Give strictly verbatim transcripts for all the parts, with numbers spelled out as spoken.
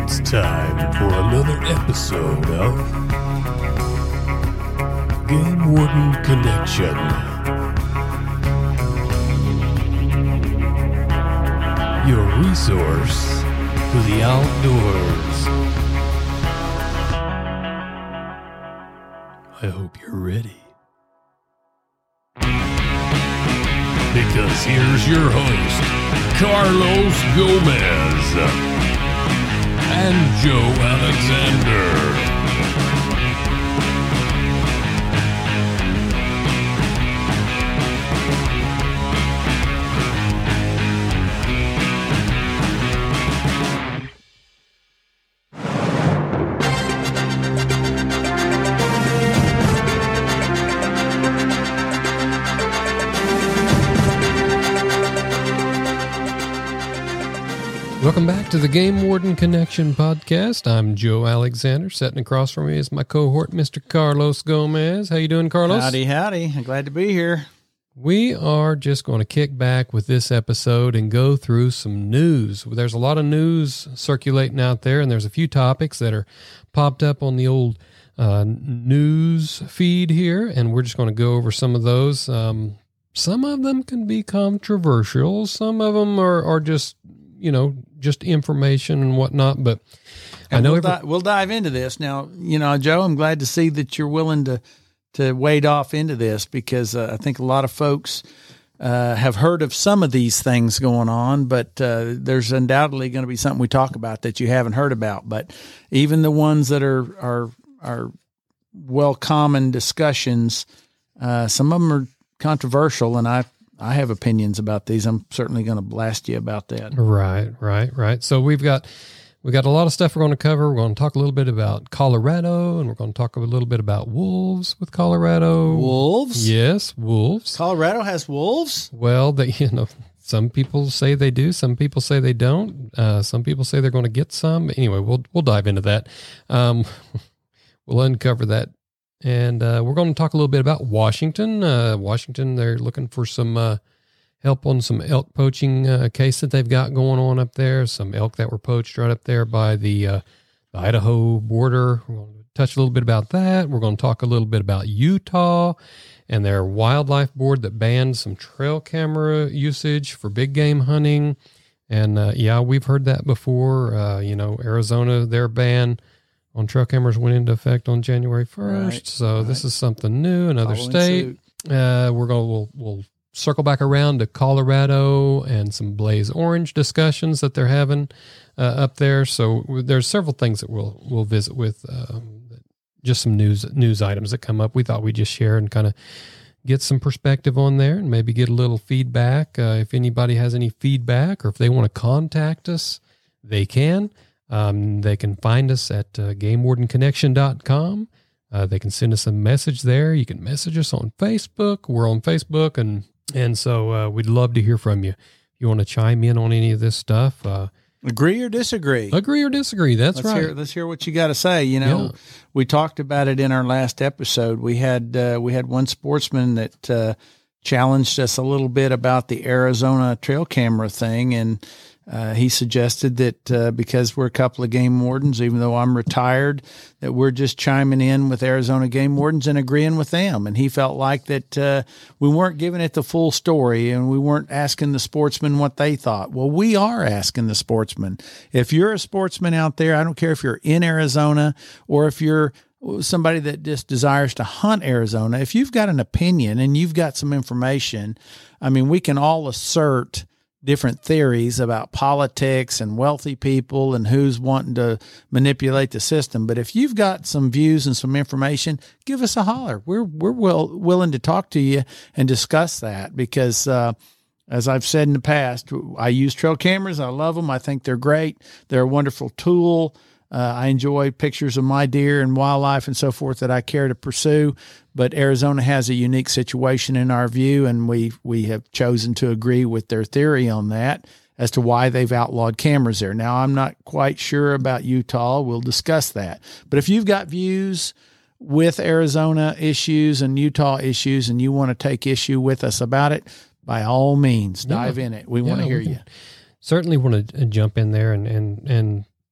It's time for another episode of Game Warden Connection. Your resource to the outdoors. I hope you're ready. Because here's your host, Carlos Gomez and Joe Alexander. Welcome back to the Game Warden Connection podcast. I'm Joe Alexander. Sitting across from me is my cohort, Mister Carlos Gomez. How you doing, Carlos? Howdy, howdy. I'm glad to be here. We are just going to kick back with this episode and go through some news. There's a lot of news circulating out there, and there's a few topics that are popped up on the old uh, news feed here, and we're just going to go over some of those. Um, some of them can be controversial. Some of them are, are just, you know, just information and whatnot, but and I know we'll, every- di- we'll dive into this now. You know, Joe, I'm glad to see that you're willing to to wade off into this because uh, I think a lot of folks uh, have heard of some of these things going on, but uh, there's undoubtedly going to be something we talk about that you haven't heard about. But even the ones that are are are well common discussions, uh, some of them are controversial, and I. I have opinions about these. I'm certainly going to blast you about that. Right, right, right. So we've got we got a lot of stuff we're going to cover. We're going to talk a little bit about Colorado, and we're going to talk a little bit about wolves with Colorado. Wolves? Yes, wolves. Colorado has wolves? Well, they, you know, some people say they do. Some people say they don't. Uh, some people say they're going to get some. Anyway, we'll we'll dive into that. Um, we'll uncover that. And uh, we're going to talk a little bit about Washington. Uh, Washington, they're looking for some uh, help on some elk poaching uh, case that they've got going on up there. Some elk that were poached right up there by the, uh, the Idaho border. We're going to touch a little bit about that. We're going to talk a little bit about Utah and their wildlife board that banned some trail camera usage for big game hunting. And uh, yeah, we've heard that before. Uh, you know, Arizona, their ban on trail cameras went into effect on January first. Right, so right. This is something new, another Following state. suit. Uh, we're going to, we'll, we'll circle back around to Colorado and some Blaze Orange discussions that they're having uh, up there. So there's several things that we'll, we'll visit with, um, just some news, news items that come up. We thought we'd just share and kind of get some perspective on there and maybe get a little feedback. Uh, if anybody has any feedback or if they want to contact us, they can. Um, they can find us at uh, game warden connection dot com. Uh, they can send us a message there. You can message us on Facebook. We're on Facebook, and and so uh, we'd love to hear from you. If you want to chime in on any of this stuff, uh, Agree or disagree? agree or disagree. That's let's right. Hear, let's hear what you got to say. You know, Yeah. we talked about it in our last episode. We had uh, we had one sportsman that uh, challenged us a little bit about the Arizona trail camera thing, and Uh, he suggested that uh, because we're a couple of game wardens, even though I'm retired, that we're just chiming in with Arizona game wardens and agreeing with them. And he felt like that uh, we weren't giving it the full story and we weren't asking the sportsmen what they thought. Well, we are asking the sportsmen. If you're a sportsman out there, I don't care if you're in Arizona or if you're somebody that just desires to hunt Arizona, if you've got an opinion and you've got some information, I mean, we can all assert different theories about politics and wealthy people and who's wanting to manipulate the system. But if you've got some views and some information, give us a holler. We're we're will, willing to talk to you and discuss that because, uh, as I've said in the past, I use trail cameras. I love them. I think they're great. They're a wonderful tool. Uh, I enjoy pictures of my deer and wildlife and so forth that I care to pursue. But Arizona has a unique situation in our view, and we we have chosen to agree with their theory on that as to why they've outlawed cameras there. Now, I'm not quite sure about Utah. We'll discuss that. But if you've got views with Arizona issues and Utah issues and you want to take issue with us about it, by all means, dive Yeah. in it. We Yeah, want to hear we can you. Certainly want to jump in there and, and, and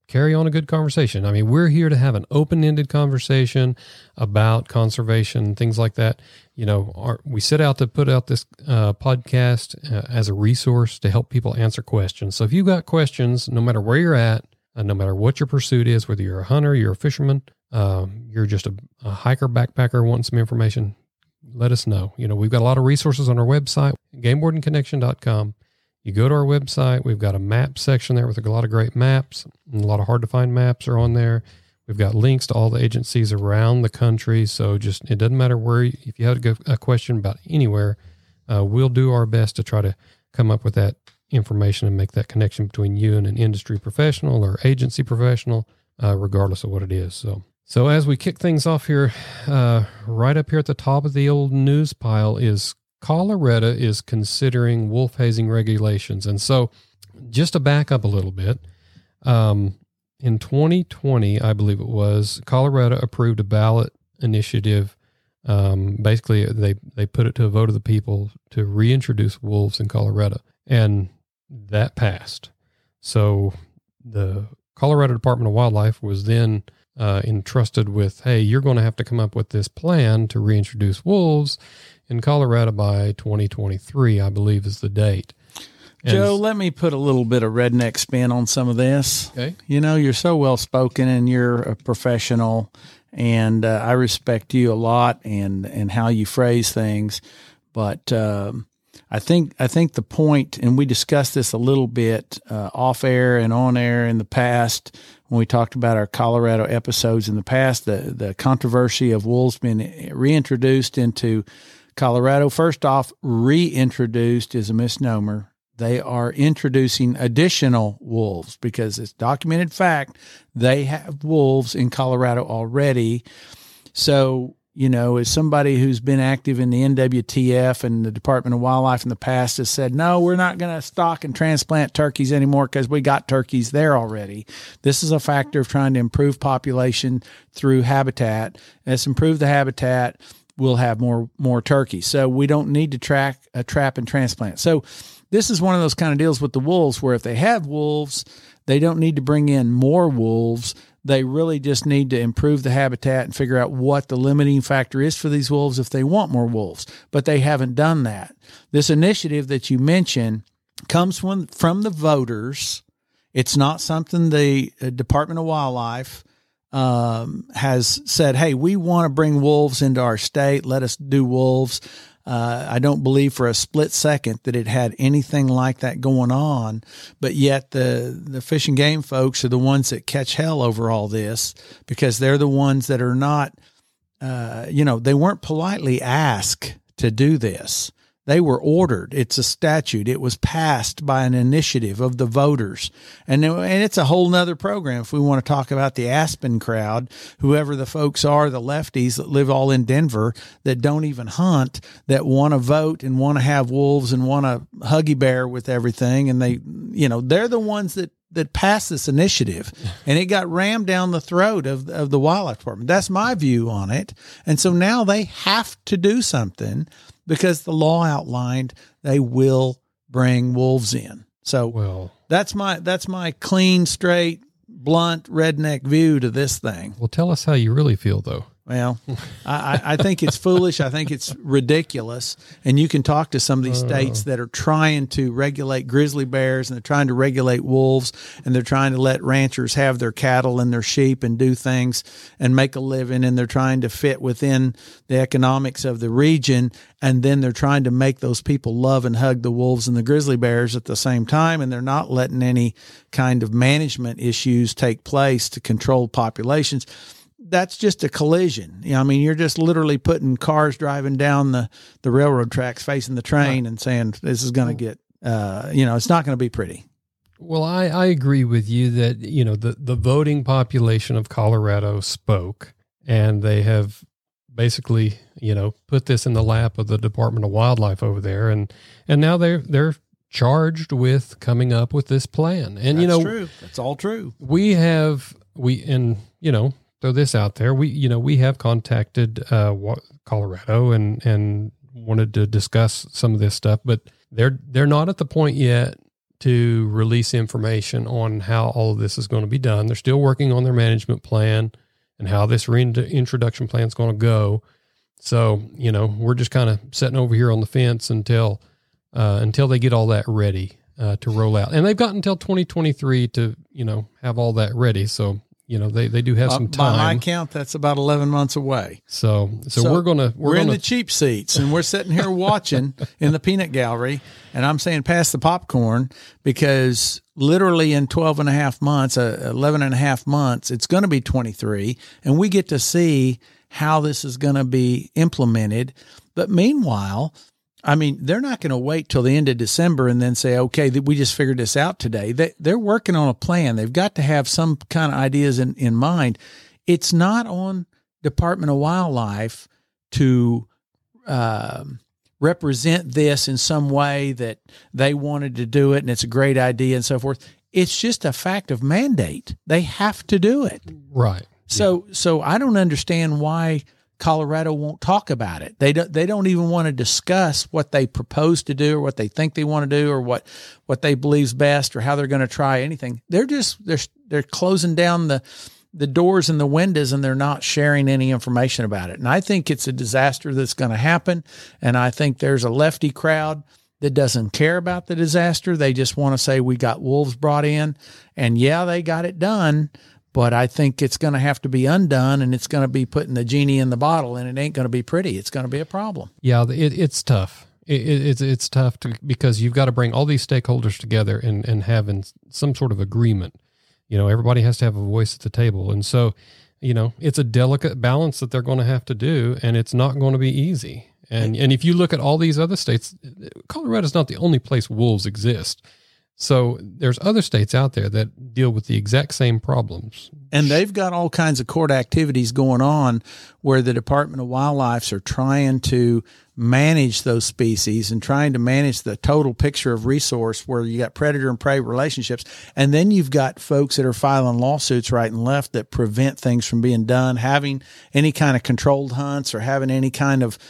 carry on a good conversation. I mean, we're here to have an open-ended conversation about conservation, things like that. You know, our, we set out to put out this uh, podcast uh, as a resource to help people answer questions. So if you've got questions, no matter where you're at, uh, no matter what your pursuit is, whether you're a hunter, you're a fisherman, um, you're just a, a hiker, backpacker, wanting some information, let us know. You know, we've got a lot of resources on our website, game warden connection dot com. You go to our website, we've got a map section there with a lot of great maps, and a lot of hard to find maps are on there. We've got links to all the agencies around the country. So just, it doesn't matter where, if you have a question about anywhere, uh, we'll do our best to try to come up with that information and make that connection between you and an industry professional or agency professional, uh, regardless of what it is. So, so as we kick things off here, uh, right up here at the top of the old news pile is Colorado is considering wolf hazing regulations. And so just to back up a little bit, um, in twenty twenty, I believe it was, Colorado approved a ballot initiative. Um, basically, they, they put it to a vote of the people to reintroduce wolves in Colorado, and that passed. So the Colorado Department of Wildlife was then uh, entrusted with, hey, you're going to have to come up with this plan to reintroduce wolves in Colorado by twenty twenty-three, I believe is the date. And Joe, let me put a little bit of redneck spin on some of this. Okay. You know, you're so well spoken and you're a professional, and uh, I respect you a lot and, and how you phrase things. But um, I think I think the point, and we discussed this a little bit uh, off air and on air in the past when we talked about our Colorado episodes in the past, the the controversy of wolves being reintroduced into Colorado. First off, reintroduced is a misnomer. They are introducing additional wolves because it's documented fact they have wolves in Colorado already. So, you know, as somebody who's been active in the N W T F and the Department of Wildlife in the past has said, no, we're not going to stock and transplant turkeys anymore because we got turkeys there already. This is a factor of trying to improve population through habitat. Let's improve the habitat. We'll have more more turkeys. So we don't need to track a trap and transplant. So this is one of those kind of deals with the wolves where if they have wolves, they don't need to bring in more wolves. They really just need to improve the habitat and figure out what the limiting factor is for these wolves if they want more wolves. But they haven't done that. This initiative that you mentioned comes from, from the voters. It's not something the Department of Wildlife um, has said, hey, we want to bring wolves into our state. Let us do wolves. Uh, I don't believe for a split second that it had anything like that going on, but yet the, the fish and game folks are the ones that catch hell over all this because they're the ones that are not, uh, you know, they weren't politely asked to do this. They were ordered. It's a statute. It was passed by an initiative of the voters. And, and it's a whole nother program if we want to talk about the Aspen crowd, whoever the folks are, the lefties that live all in Denver that don't even hunt, that want to vote and want to have wolves and want to huggy bear with everything. And they, you know, they're the ones that, that passed this initiative, and it got rammed down the throat of, of the wildlife department. That's my view on it. And so now they have to do something because the law outlined they will bring wolves in. So well, that's my, that's my clean, straight, blunt, redneck view to this thing. Well, tell us how you really feel though. Well, I, I think it's foolish. I think it's ridiculous. And you can talk to some of these states that are trying to regulate grizzly bears and they're trying to regulate wolves and they're trying to let ranchers have their cattle and their sheep and do things and make a living. And they're trying to fit within the economics of the region. And then they're trying to make those people love and hug the wolves and the grizzly bears at the same time. And they're not letting any kind of management issues take place to control populations. That's just a collision. You know, I mean, you're just literally putting cars driving down the, the railroad tracks facing the train and saying, this is going to get, uh, you know, it's not going to be pretty. Well, I, I agree with you that, you know, the, the voting population of Colorado spoke, and they have basically, you know, put this in the lap of the Department of Wildlife over there. And, and now they're, they're charged with coming up with this plan. And, That's you know, true. That's all true. We have, we, and, you know, throw this out there. We, you know, we have contacted uh, Colorado and, and wanted to discuss some of this stuff, but they're, they're not at the point yet to release information on how all of this is going to be done. They're still working on their management plan and how this reintroduction plan is going to go. So, you know, we're just kind of sitting over here on the fence until uh, until they get all that ready uh, to roll out. And they've got until twenty twenty-three to, you know, have all that ready. So, you know, they, they do have some time. By my count, that's about eleven months away. So, so, so we're going to, we're, we're in the cheap seats and we're sitting here watching in the peanut gallery. And I'm saying, pass the popcorn, because literally in twelve and a half months, uh, eleven and a half months, it's going to be twenty-three, and we get to see how this is going to be implemented. But meanwhile, I mean, they're not going to wait till the end of December and then say, okay, we just figured this out today. They, they're working on a plan. They've got to have some kind of ideas in, in mind. It's not on Department of Wildlife to uh, represent this in some way that they wanted to do it and it's a great idea and so forth. It's just a fact of mandate. They have to do it. Right. So, yeah. so I don't understand why Colorado won't talk about it. They don't, they don't even want to discuss what they propose to do or what they think they want to do or what, what they believe's best or how they're going to try anything. They're just, they're, they're closing down the, the doors and the windows, and they're not sharing any information about it. And I think it's a disaster that's going to happen. And I think there's a lefty crowd that doesn't care about the disaster. They just want to say, we got wolves brought in, and yeah, they got it done. But I think it's going to have to be undone, and it's going to be putting the genie in the bottle, and it ain't going to be pretty. It's going to be a problem. Yeah, it, it's tough. It, it, it's it's tough to, because you've got to bring all these stakeholders together and, and having some sort of agreement. You know, everybody has to have a voice at the table. And so, you know, it's a delicate balance that they're going to have to do, and it's not going to be easy. And and if you look at all these other states, Colorado's not the only place wolves exist. So there's other states out there that deal with the exact same problems. And they've got all kinds of court activities going on where the Department of Wildlife are trying to manage those species and trying to manage the total picture of resource, where you got predator and prey relationships. And then you've got folks that are filing lawsuits right and left that prevent things from being done, having any kind of controlled hunts or having any kind of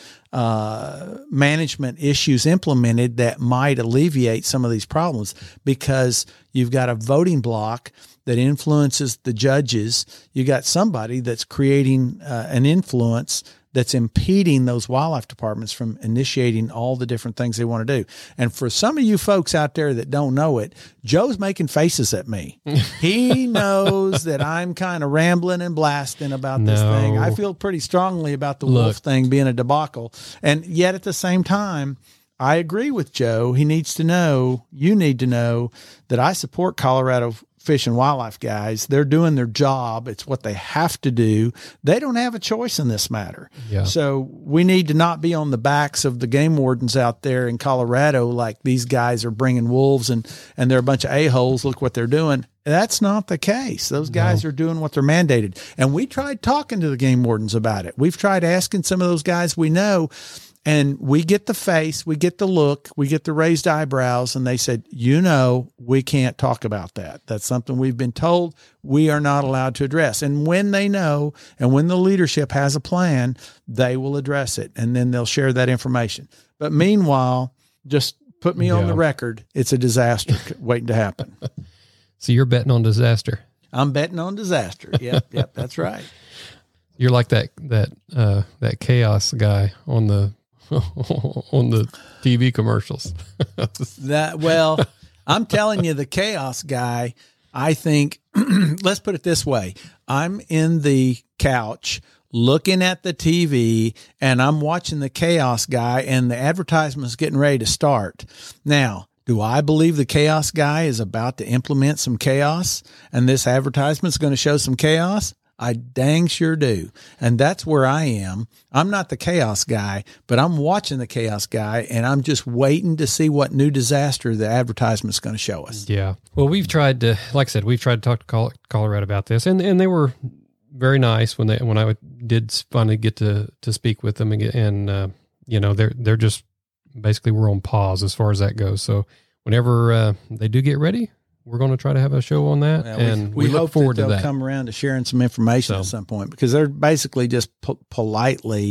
uh, management issues implemented that might alleviate some of these problems, because you've got a voting block that influences the judges. You got somebody that's creating uh, an influence that's impeding those wildlife departments from initiating all the different things they want to do. And for some of you folks out there that don't know it, Joe's making faces at me. He knows that I'm kind of rambling and blasting about this No. thing. I feel pretty strongly about the Look. wolf thing being a debacle. And yet at the same time, I agree with Joe. He needs to know, you need to know, that I support Colorado Fish and Wildlife guys. They're doing their job. It's what they have to do. They don't have a choice in this matter. Yeah. So we need to not be on the backs of the game wardens out there in Colorado, like these guys are bringing wolves and, and they're a bunch of a-holes. Look what they're doing. That's not the case. Those guys no. are doing what they're mandated. And we tried talking to the game wardens about it. We've tried asking some of those guys we know, and we get the face, we get the look, we get the raised eyebrows, and they said, you know, we can't talk about that. That's something we've been told we are not allowed to address. And when they know, and when the leadership has a plan, they will address it, and then they'll share that information. But meanwhile, just put me yeah. on the record. It's a disaster waiting to happen. So you're betting on disaster. I'm betting on disaster. Yep, yep, that's right. You're like that that uh, that chaos guy on the on the T V commercials. That well, I'm telling you, the chaos guy, I think, let's put it this way. I'm in the couch looking at the T V and I'm watching the chaos guy, and the advertisement's getting ready to start. Now, do I believe the chaos guy is about to implement some chaos and this advertisement's going to show some chaos? I dang sure do. And that's where I am. I'm not the chaos guy, but I'm watching the chaos guy, and I'm just waiting to see what new disaster the advertisement's going to show us. Yeah. Well, we've tried to, like I said, we've tried to talk to Colorado about this, and, and they were very nice when they, when I did finally get to, to speak with them, and, and uh, you know, they're, they're just basically we're on pause as far as that goes. So whenever uh, they do get ready, we're going to try to have a show on that, well, and we, we, we look hope forward that to they'll that. Come around to sharing some information so. at some point, because they're basically just po- politely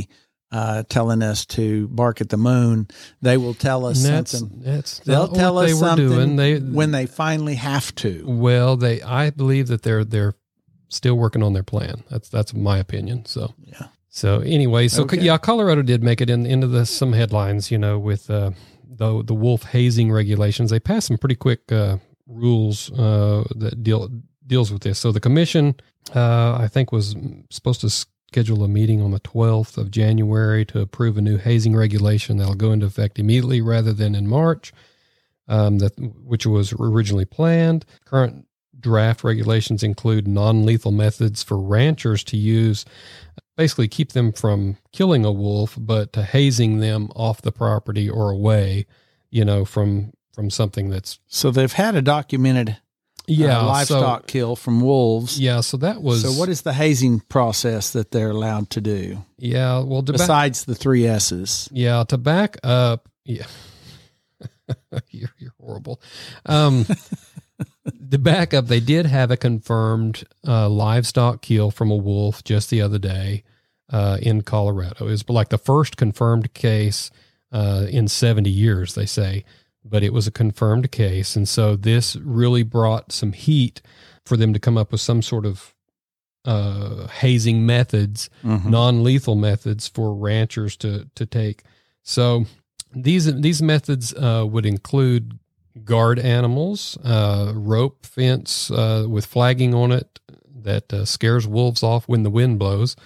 uh, telling us to bark at the moon. They will tell us that's, something. That's They'll tell us they were something doing. They, when they finally have to. Well, they I believe that they're they're still working on their plan. That's that's my opinion. So yeah. So anyway, so Okay. yeah, Colorado did make it in into the some headlines. You know, with uh, the the wolf hazing regulations, they passed some pretty quick uh, rules uh, that deal deals with this. So the commission, uh, I think, was supposed to schedule a meeting on the twelfth of January to approve a new hazing regulation that'll go into effect immediately rather than in March, um, that which was originally planned. Current draft regulations include non-lethal methods for ranchers to use, basically keep them from killing a wolf, but to hazing them off the property or away, you know, from from something that's... So they've had a documented Yeah, uh, livestock so, kill from wolves. Yeah, so that was... So what is the hazing process that they're allowed to do? Yeah, well... To besides back, the three S's. Yeah, to back up... Yeah. you're, you're horrible. Um, to back up, they did have a confirmed uh, livestock kill from a wolf just the other day uh, in Colorado. It was like the first confirmed case uh, in seventy years, they say. But it was a confirmed case. And so this really brought some heat for them to come up with some sort of uh, hazing methods, mm-hmm. non-lethal methods for ranchers to, to take. So these, these methods uh, would include guard animals, uh, rope fence uh, with flagging on it that uh, scares wolves off when the wind blows,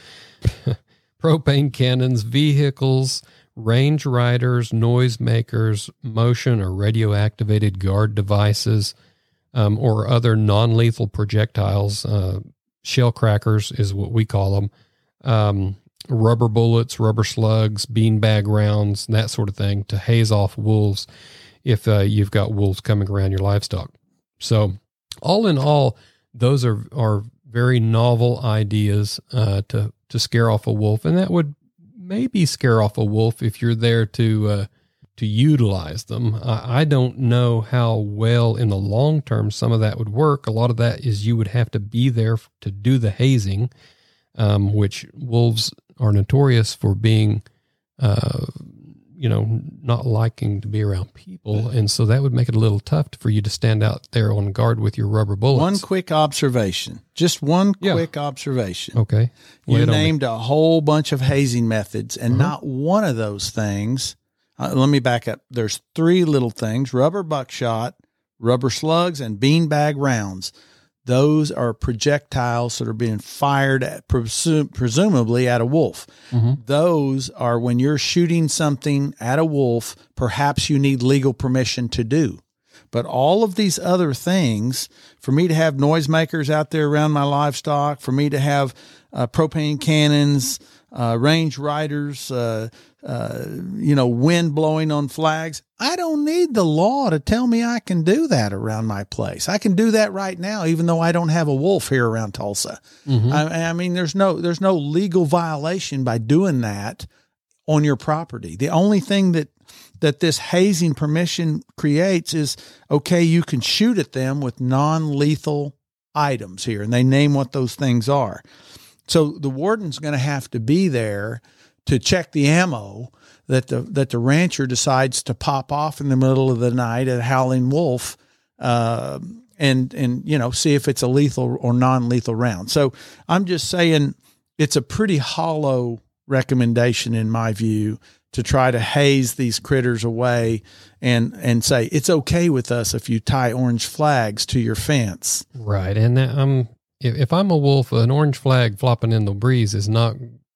propane cannons, vehicles, range riders, noise makers, motion or radio activated guard devices, um, or other non-lethal projectiles. Uh, shell crackers is what we call them. Um, rubber bullets, rubber slugs, beanbag rounds, that sort of thing to haze off wolves if uh, you've got wolves coming around your livestock. So all in all, those are, are very novel ideas uh, to, to scare off a wolf. And that would maybe scare off a wolf if you're there to uh, to utilize them. I, I don't know how well in the long term some of that would work. A lot of that is you would have to be there to do the hazing, um, which wolves are notorious for being, uh, you know, not liking to be around people. And so that would make it a little tough for you to stand out there on guard with your rubber bullets. One quick observation, just one yeah. quick observation. Okay. You named a whole bunch of hazing methods, and uh-huh. not one of those things. Uh, let me back up. There's three little things: rubber buckshot, rubber slugs, and beanbag rounds. Those are projectiles that are being fired at, presum- presumably at a wolf. Mm-hmm. Those are when you're shooting something at a wolf, perhaps you need legal permission to do. But all of these other things, for me to have noisemakers out there around my livestock, for me to have uh, propane cannons, uh, range riders, uh, uh, you know, wind blowing on flags, I don't need the law to tell me I can do that around my place. I can do that right now, even though I don't have a wolf here around Tulsa. Mm-hmm. I, I mean, there's no, there's no legal violation by doing that on your property. The only thing that, that this hazing permission creates is, okay, you can shoot at them with non-lethal items here, and they name what those things are. So the warden's going to have to be there to check the ammo that the that the rancher decides to pop off in the middle of the night at a howling wolf, uh, and and you know, see if it's a lethal or non-lethal round. So I'm just saying it's a pretty hollow recommendation in my view to try to haze these critters away and and say it's okay with us if you tie orange flags to your fence. Right, and um, if, if I'm a wolf, an orange flag flopping in the breeze is not.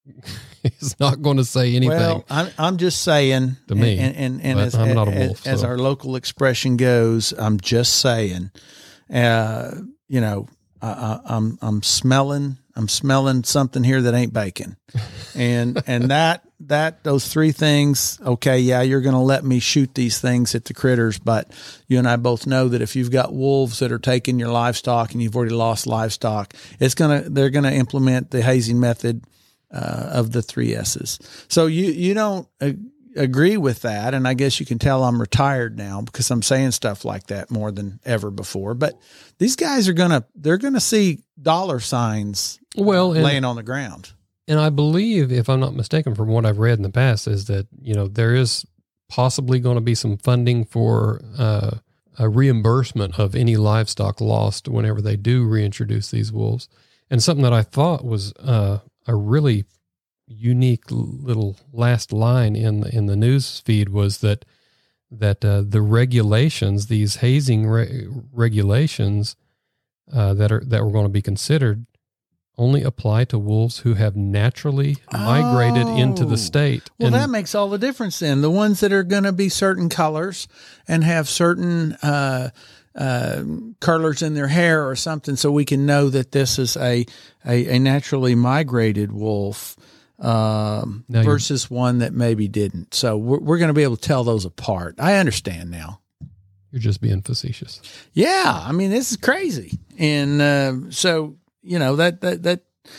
He's not going to say anything. Well, I'm, I'm just saying to me, and, and, and as, I'm not a wolf, as, as so. our local expression goes, I'm just saying, uh, you know, I, I, I'm, I'm smelling, I'm smelling something here that ain't bacon. And, and that, that, those three things, okay, yeah, you're going to let me shoot these things at the critters, but you and I both know that if you've got wolves that are taking your livestock and you've already lost livestock, it's going to, they're going to implement the hazing method Uh, of the three S's. So you, you don't uh, agree with that. And I guess you can tell I'm retired now because I'm saying stuff like that more than ever before, but these guys are going to, they're going to see dollar signs well, uh, laying on the ground. And I believe, if I'm not mistaken, from what I've read in the past, is that, you know, there is possibly going to be some funding for uh, a reimbursement of any livestock lost whenever they do reintroduce these wolves. And something that I thought was uh, a really unique little last line in the, in the news feed was that that uh, the regulations, these hazing re- regulations uh, that are that were going to be considered, only apply to wolves who have naturally migrated oh. into the state. Well, and that makes all the difference then. The ones that are going to be certain colors and have certain uh, uh, curlers in their hair or something, so we can know that this is a, a, a naturally migrated wolf um, versus one that maybe didn't. So we're, we're going to be able to tell those apart. I understand now. You're just being facetious. Yeah. I mean, this is crazy. And uh, so... You know, that, that, that,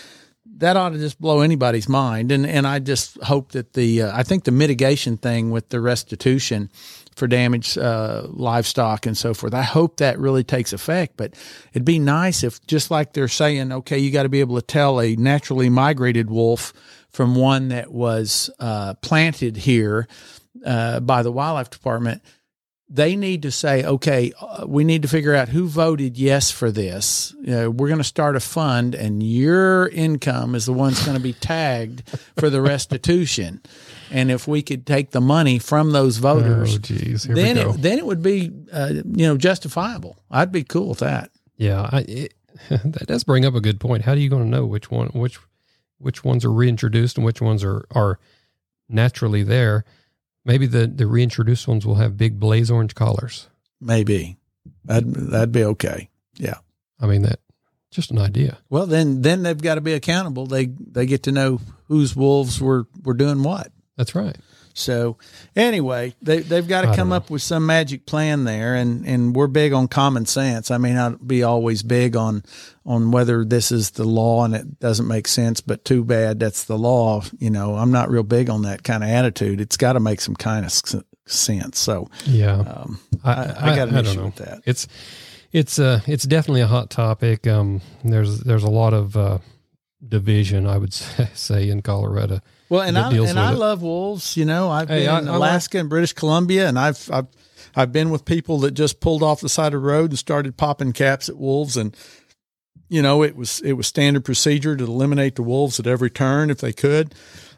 that ought to just blow anybody's mind. And, and I just hope that the, uh, I think the mitigation thing with the restitution for damaged, uh, livestock and so forth, I hope that really takes effect, but it'd be nice if, just like they're saying, okay, you got to be able to tell a naturally migrated wolf from one that was, uh, planted here, uh, by the wildlife department. They need to say, okay, uh, we need to figure out who voted yes for this. Uh, we're going to start a fund, and your income is the one that's going to be tagged for the restitution. And if we could take the money from those voters, oh, geez. Here then we go. it then it would be uh, you know justifiable. I'd be cool with that. Yeah, I, it, that does bring up a good point. How are you going to know which one which which ones are reintroduced and which ones are are naturally there? Maybe the, the reintroduced ones will have big blaze orange collars. Maybe. That'd, that'd be okay. Yeah. I mean, that just an idea. Well, then then they've got to be accountable. They they get to know whose wolves were, were doing what. That's right. So anyway, they, they've got to come up with some magic plan there, and, and we're big on common sense. I may not be always big on on whether this is the law and it doesn't make sense, but too bad that's the law. You know, I'm not real big on that kind of attitude. It's got to make some kind of sense. So yeah, um, I, I, I got an I, I issue don't know. with that. It's it's uh it's definitely a hot topic. Um, there's there's a lot of uh, division, I would say, in Colorado. Well, and I and I it. love wolves. You know, I've hey, been I, in I Alaska like- and British Columbia, and I've I've I've been with people that just pulled off the side of the road and started popping caps at wolves, and you know, it was it was standard procedure to eliminate the wolves at every turn if they could.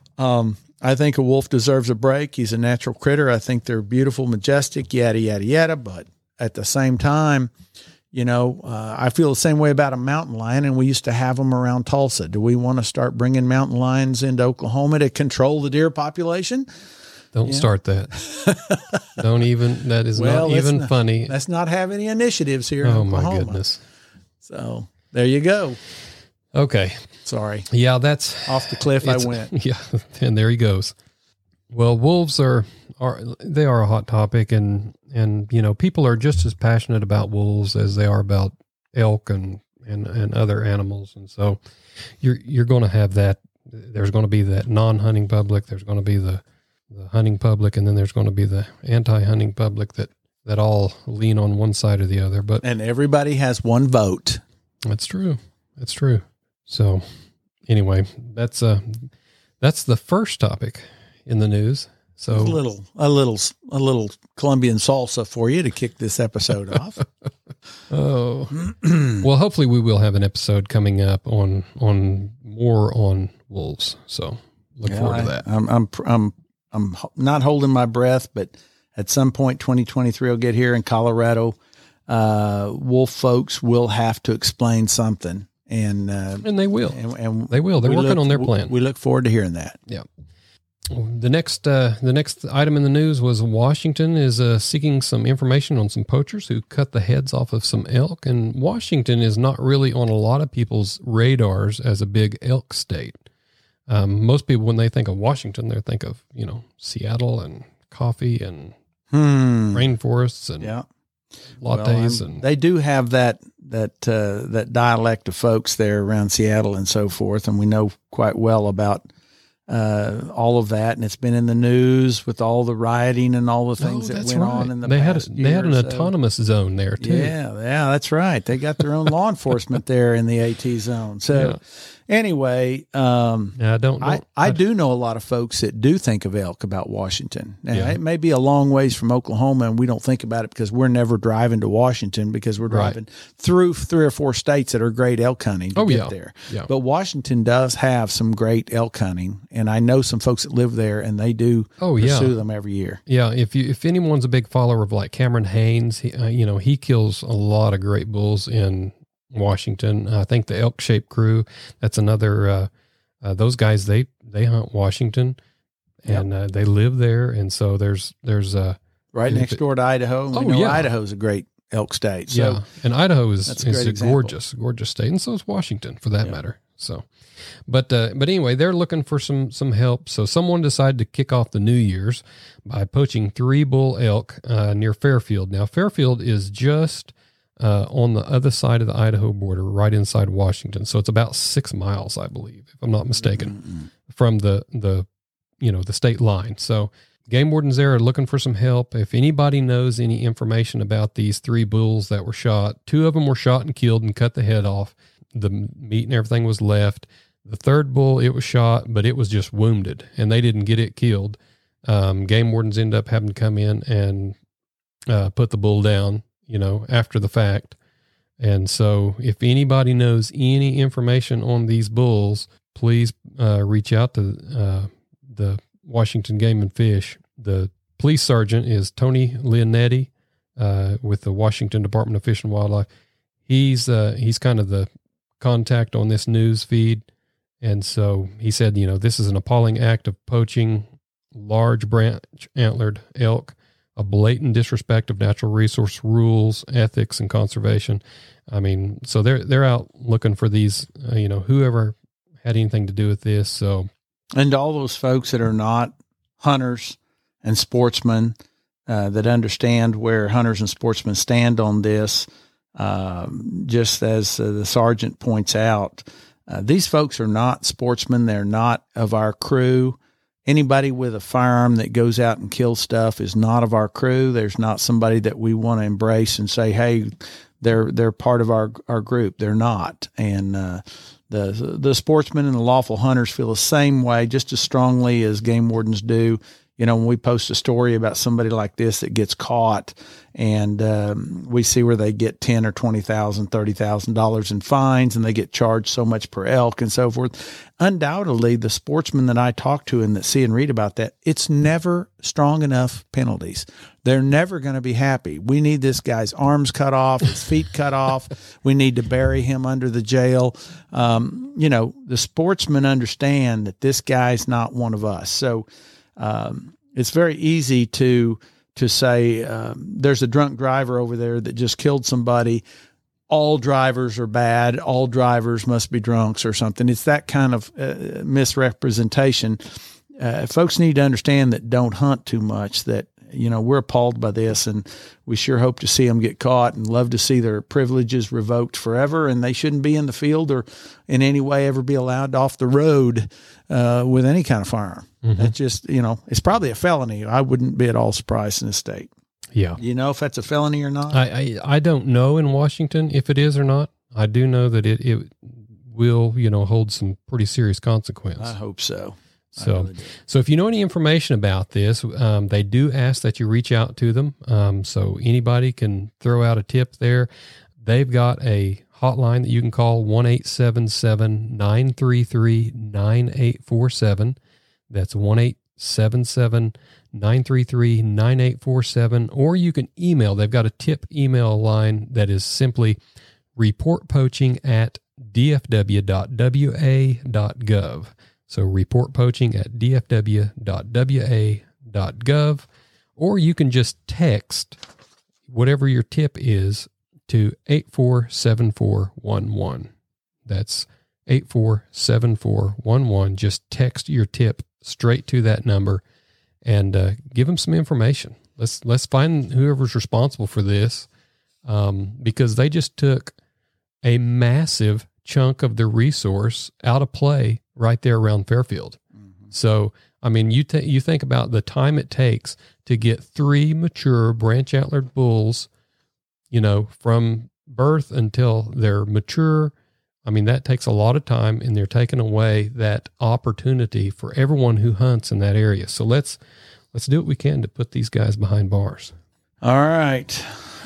Um, I think a wolf deserves a break. He's a natural critter. I think they're beautiful, majestic, yada yada yada. But at the same time, you know, uh, I feel the same way about a mountain lion, and we used to have them around Tulsa. Do we want to start bringing mountain lions into Oklahoma to control the deer population? Don't yeah. start that. Don't even, that is well, not even not, funny. Let's not have any initiatives here in oh, Oklahoma. my goodness. So there you go. Okay. Sorry. Yeah, that's off the cliff I went. Yeah, and there he goes. Well, wolves are, are they are a hot topic, and and you know, people are just as passionate about wolves as they are about elk and and, and other animals, and so you're you're going to have that. There's going to be that non-hunting public. There's going to be the the hunting public, and then there's going to be the anti-hunting public that that all lean on one side or the other. But and everybody has one vote. That's true. That's true. So anyway, that's uh that's the first topic in the news. So a little, a little, a little Colombian salsa for you to kick this episode off. Oh, well, hopefully we will have an episode coming up on, on more on wolves. So look yeah, forward I, to that. I'm, I'm, I'm, I'm not holding my breath, but at some point, twenty twenty-three will get here in Colorado. Uh, wolf folks will have to explain something, and, uh, and they will, and, and they will, they're working look, on their plan. We look forward to hearing that. Yeah. The next, uh, the next item in the news was Washington is uh, seeking some information on some poachers who cut the heads off of some elk. And Washington is not really on a lot of people's radars as a big elk state. Um, most people, when they think of Washington, they think of, you know, Seattle and coffee and hmm. rainforests and yeah. lattes. Well, and they do have that that uh, that dialect of folks there around Seattle and so forth, and we know quite well about. Uh, all of that, and it's been in the news with all the rioting and all the things oh, that went right. on in the they past had a, they had an so. autonomous zone there too. Yeah, yeah, that's right. They got their own law enforcement there in the AT zone. So, anyway, um, Yeah, don't, don't I, I do know a lot of folks that do think of elk about Washington. Now, Yeah. it may be a long ways from Oklahoma, and we don't think about it because we're never driving to Washington because we're Right. driving through three or four states that are great elk hunting to Oh, get yeah. there. Yeah. But Washington does have some great elk hunting, and I know some folks that live there, and they do Oh, yeah. pursue them every year. Yeah, if you if anyone's a big follower of like Cameron Haynes, he, uh, you know, he kills a lot of great bulls in Washington. I think the Elk Shape Crew, that's another. Uh, uh, those guys they they hunt Washington, and uh, they live there, and so there's there's uh, Right if next it- door to Idaho, and we Oh, know yeah. Idaho's a great elk state. So yeah, and Idaho is that's a is great a example. gorgeous gorgeous state, and so is Washington for that Yeah. matter. So, but uh, but anyway, they're looking for some some help. So someone decided to kick off the New Year's by poaching three bull elk uh, near Fairfield. Now Fairfield is just uh, on the other side of the Idaho border, right inside Washington. So it's about six miles, I believe, if I'm not mistaken, Mm-hmm. from the the you know the state line. So game wardens there are looking for some help. If anybody knows any information about these three bulls that were shot, two of them were shot and killed and cut the head off. The meat and everything was left. The third bull, it was shot, but it was just wounded, and they didn't get it killed. Um, game wardens end up having to come in and uh, put the bull down, you know, after the fact. And so if anybody knows any information on these bulls, please uh, reach out to uh, the Washington Game and Fish. The police sergeant is Tony Leonetti uh, with the Washington Department of Fish and Wildlife. He's uh, he's kind of the contact on this news feed. And so he said, you know, this is an appalling act of poaching large branch antlered elk, a blatant disrespect of natural resource rules, ethics, and conservation. I mean, so they're, they're out looking for these, uh, you know, whoever had anything to do with this. So, and all those folks that are not hunters and sportsmen uh, that understand where hunters and sportsmen stand on this, um, just as uh, the sergeant points out, uh, these folks are not sportsmen. They're not of our crew. Anybody with a firearm that goes out and kills stuff is not of our crew. There's not somebody that we want to embrace and say, hey, they're they're part of our our group. They're not. And uh, the the sportsmen and the lawful hunters feel the same way, just as strongly as game wardens do. You know, when we post a story about somebody like this that gets caught, and um, we see where they get ten or twenty thousand, thirty thousand dollars in fines, and they get charged so much per elk and so forth. Undoubtedly, the sportsmen that I talk to and that see and read about that, it's never strong enough penalties. They're never going to be happy. We need this guy's arms cut off, his feet cut off. We need to bury him under the jail. Um, you know, the sportsmen understand that this guy's not one of us. So. Um, it's very easy to to say um, there's a drunk driver over there that just killed somebody. All drivers are bad. All drivers must be drunks or something. It's that kind of uh, misrepresentation. Uh, folks need to understand that don't hunt too much, that, you know, we're appalled by this, and we sure hope to see them get caught and love to see their privileges revoked forever. And they shouldn't be in the field or in any way ever be allowed off the road uh, with any kind of firearm. Mm-hmm. That's just, you know, it's probably a felony. I wouldn't be at all surprised in this state. Yeah. You know if that's a felony or not? I, I, I don't know in Washington if it is or not. I do know that it, it will, you know, hold some pretty serious consequence. I hope so. So, really so if you know any information about this, um, they do ask that you reach out to them. Um, so anybody can throw out a tip there. They've got a hotline that you can call, one eight seven seven, nine three three, nine eight four seven. That's one eight seven seven, nine three three, nine eight four seven. Or you can email. They've got a tip email line that is simply reportpoaching at d f w dot w a dot gov. So report poaching at d f w dot w a dot gov, or you can just text whatever your tip is to eight four seven four one one. That's eight four seven four one one. Just text your tip straight to that number and uh, give them some information. Let's let's find whoever's responsible for this, um, because they just took a massive chunk of the resource out of play right there around Fairfield. Mm-hmm. So, I mean, you t- you think about the time it takes to get three mature branch antlered bulls, you know, from birth until they're mature, I mean, that takes a lot of time, and they're taking away that opportunity for everyone who hunts in that area. So let's let's do what we can to put these guys behind bars. All right.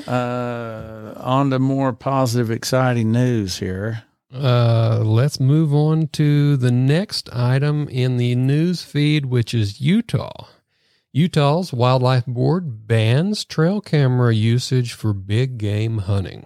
Uh, on to more positive, exciting news here. Uh, let's move on to the next item in the news feed, which is Utah. Utah's Wildlife Board bans trail camera usage for big game hunting.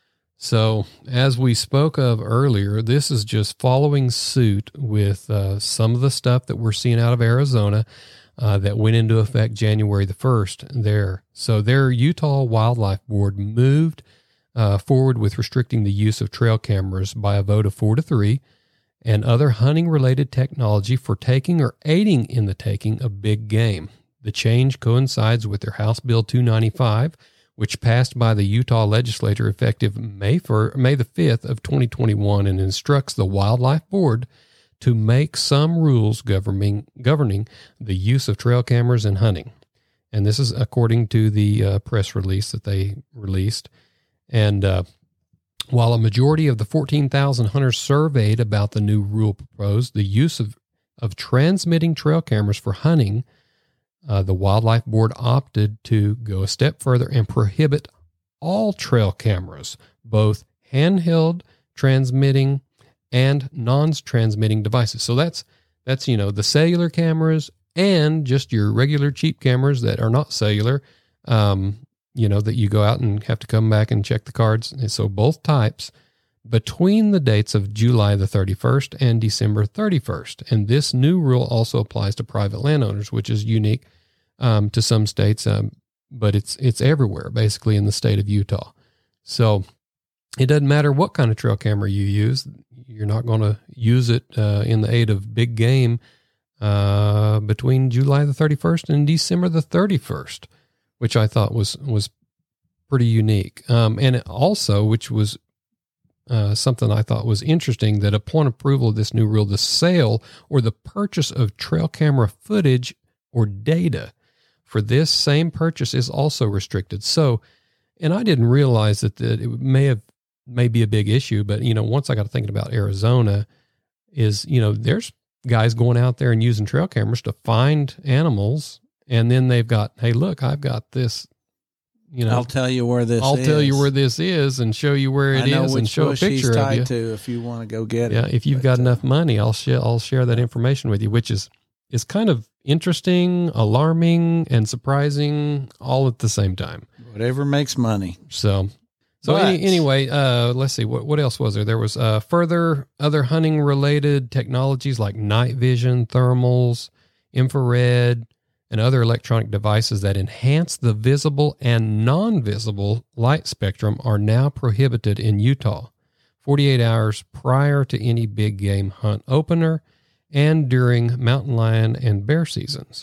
So, as we spoke of earlier, this is just following suit with uh, some of the stuff that we're seeing out of Arizona uh, that went into effect January the first there. So, their Utah Wildlife Board moved uh, forward with restricting the use of trail cameras by a vote of four to three and other hunting-related technology for taking or aiding in the taking of big game. The change coincides with their House Bill two ninety-five, which passed by the Utah legislature effective May first, May the fifth of twenty twenty-one, and instructs the Wildlife Board to make some rules governing governing the use of trail cameras in hunting. And this is according to the uh, press release that they released. And uh, while a majority of the fourteen thousand hunters surveyed about the new rule proposed, the use of, of transmitting trail cameras for hunting, Uh, the Wildlife Board opted to go a step further and prohibit all trail cameras, both handheld transmitting and non-transmitting devices. So that's, that's, you know, the cellular cameras and just your regular cheap cameras that are not cellular, um, you know, that you go out and have to come back and check the cards. And so both types between the dates of July the thirty-first and December thirty-first. And this new rule also applies to private landowners, which is unique um, to some states, um, but it's it's everywhere, basically, in the state of Utah. So it doesn't matter what kind of trail camera you use. You're not going to use it uh, in the aid of big game uh, between July the thirty-first and December the thirty-first, which I thought was, was pretty unique. Um, and it also, which was Uh, something I thought was interesting, that upon approval of this new rule, the sale or the purchase of trail camera footage or data for this same purchase is also restricted. So, and I didn't realize that, that it may have, may be a big issue, but, you know, once I got thinking about Arizona is, you know, there's guys going out there and using trail cameras to find animals. And then they've got, hey, look, I've got this, you know, I'll tell you where this I'll is. tell you where this is and show you where it I know is and which show a bush picture he's of tied you. to if you want to go get Yeah, it. if you've But, got uh, enough money, I'll share I'll share that information with you, which is is kind of interesting, alarming, and surprising all at the same time. Whatever makes money. So, so But- any, anyway, uh, let's see what what else was there. There was uh, further other hunting related technologies like night vision, thermals, infrared, and other electronic devices that enhance the visible and non-visible light spectrum are now prohibited in Utah forty-eight hours prior to any big game hunt opener and during mountain lion and bear seasons.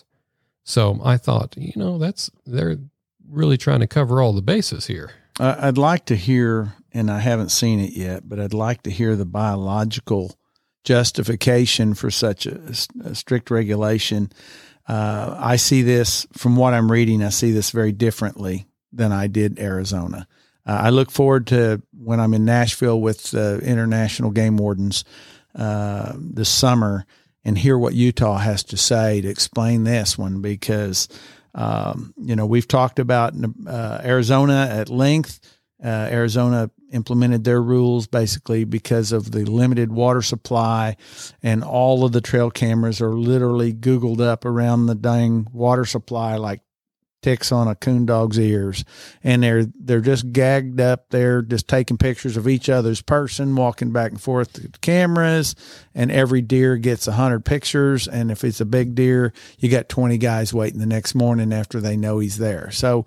So I thought, you know, that's, they're really trying to cover all the bases here. Uh, I'd like to hear, and I haven't seen it yet, but I'd like to hear the biological justification for such a, a strict regulation. Uh, I see this from what I'm reading. I see this very differently than I did Arizona. Uh, I look forward to when I'm in Nashville with uh, international game wardens uh, this summer and hear what Utah has to say to explain this one, because, um, you know, we've talked about uh, Arizona at length. Uh, Arizona implemented their rules basically because of the limited water supply, and all of the trail cameras are literally Googled up around the dang water supply like ticks on a coon dog's ears. And they're, they're just gagged up there, just taking pictures of each other's person, walking back and forth to the cameras, and every deer gets a hundred pictures. And if it's a big deer, you got twenty guys waiting the next morning after they know he's there. So,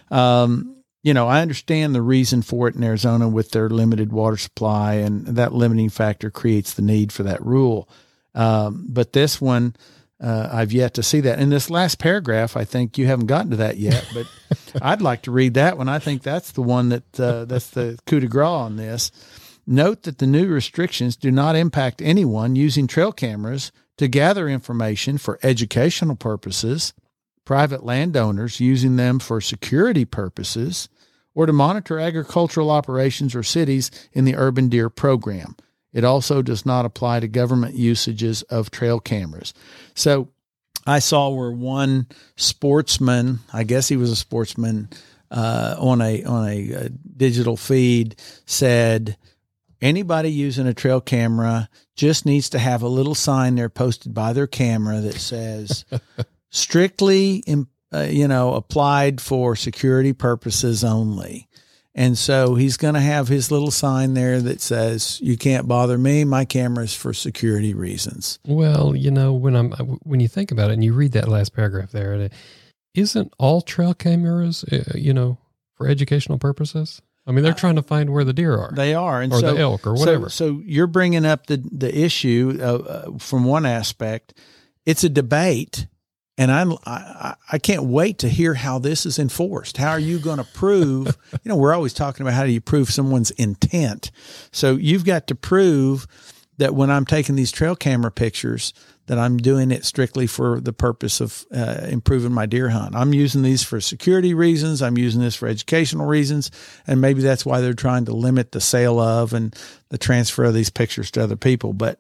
um, you know, I understand the reason for it in Arizona with their limited water supply, and that limiting factor creates the need for that rule. Um, but this one, uh, I've yet to see that. In this last paragraph, I think you haven't gotten to that yet, but I'd like to read that one. I think that's the one that, uh, that's the coup de grace on this. Note that the new restrictions do not impact anyone using trail cameras to gather information for educational purposes, private landowners using them for security purposes, or to monitor agricultural operations or cities in the urban deer program. It also does not apply to government usages of trail cameras. So I saw where one sportsman, I guess he was a sportsman, uh, on a on a, a digital feed said, anybody using a trail camera just needs to have a little sign there posted by their camera that says strictly, uh, you know, applied for security purposes only. And so he's going to have his little sign there that says, you can't bother me. My camera's for security reasons. Well, you know, when I'm, when you think about it and you read that last paragraph there, isn't all trail cameras, you know, for educational purposes? I mean, they're trying to find where the deer are. They are. And or so, the elk or whatever. So, so you're bringing up the, the issue uh, from one aspect. It's a debate. And I'm, I, I can't wait to hear how this is enforced. How are you going to prove, you know, we're always talking about how do you prove someone's intent. So you've got to prove that when I'm taking these trail camera pictures, that I'm doing it strictly for the purpose of uh, improving my deer hunt. I'm using these for security reasons. I'm using this for educational reasons. And maybe that's why they're trying to limit the sale of and the transfer of these pictures to other people. But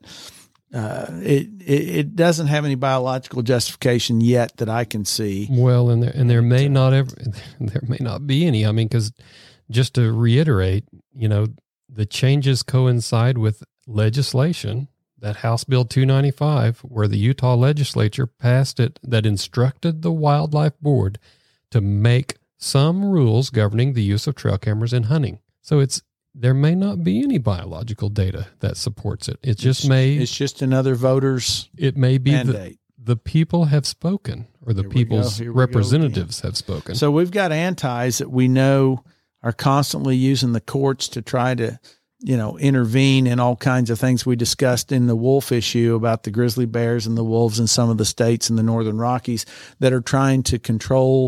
Uh, it, it it doesn't have any biological justification yet that I can see. Well, and there and there may not ever there may not be any. I mean, because just to reiterate, you know, the changes coincide with legislation, that House Bill two ninety-five, where the Utah legislature passed it, that instructed the Wildlife Board to make some rules governing the use of trail cameras in hunting. So it's. There may not be any biological data that supports it. It just it's, may. It's just another voter's It may be mandate. The, the people have spoken, or the Here people's representatives have spoken. So we've got antis that we know are constantly using the courts to try to, you know, intervene in all kinds of things. We discussed in the wolf issue about the grizzly bears and the wolves in some of the states in the Northern Rockies that are trying to control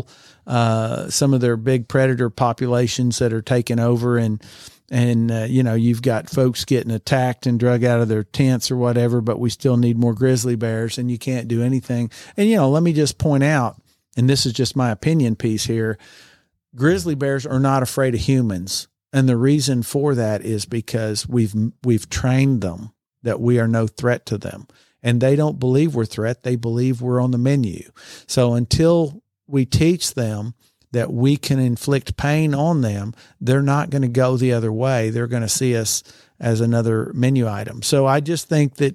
uh, some of their big predator populations that are taking over. And, And, uh, you know, you've got folks getting attacked and drug out of their tents or whatever, but we still need more grizzly bears and you can't do anything. And, you know, let me just point out, and this is just my opinion piece here, grizzly bears are not afraid of humans. And the reason for that is because we've, we've trained them that we are no threat to them. And they don't believe we're a threat. They believe we're on the menu. So until we teach them that we can inflict pain on them, they're not going to go the other way. They're going to see us as another menu item. So I just think that,